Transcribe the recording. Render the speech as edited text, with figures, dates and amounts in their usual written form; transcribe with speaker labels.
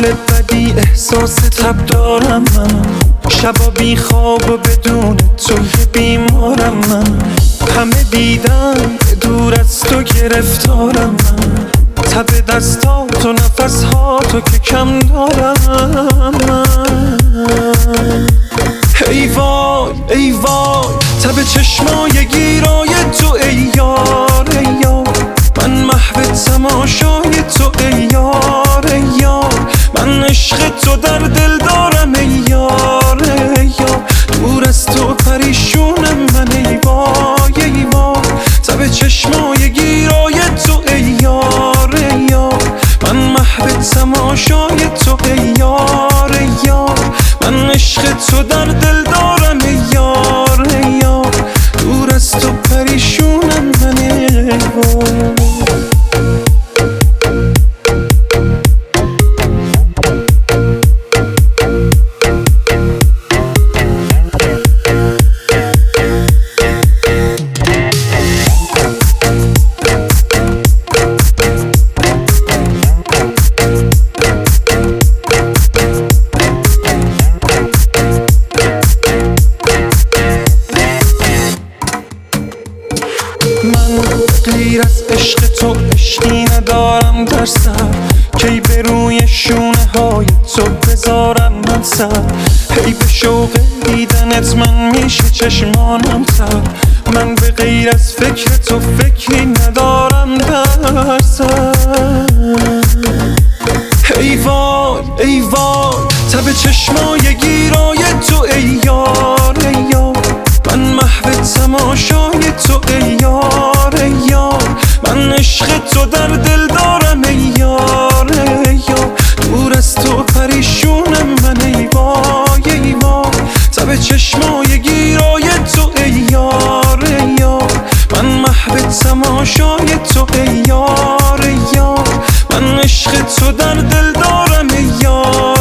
Speaker 1: بدی احساس تب دارم من، شبا بی خواب و بدون توی بیمارم من. همه دیدن دور از تو گرفتارم من، تب دستات و نفسهاتو که کم دارم من. ای وای ای وای تب چشمای گیرای تو ای یار ای یار، من محو تماشای تو ای یار ای یار، من عشق تو در دل دارم ای یار ای یار، دور از تو پریشونم من ای وای ای وای، تب چشمای گیرای تو ای یار ای یار، من محو تماشای تو ای یار ای یار، من عشق تو در دل دارم ای یار ای یار، دور از تو پریشونم من ای وای. من غیر از عشق تو عشقی ندارم در سر، کی به روی شونه های تو بذارم من سر، هی به شوق دیدنت من میشه چشمانم تر، من به غیر از فکر تو فکری ندارم در سر. ای وای ای وای تب چشمای گیرای تو ای یار ای یار، من محو تماشای تو ای یار ای یار، من عشق تو در دل دارم ای یار ای یار، دور از تو پریشونم من ای وای ای وای، تب چشمای گیرای تو ای یار ای یار، من محو تماشای تو ای یار ای یار، من عشق تو در دل دارم ای یار.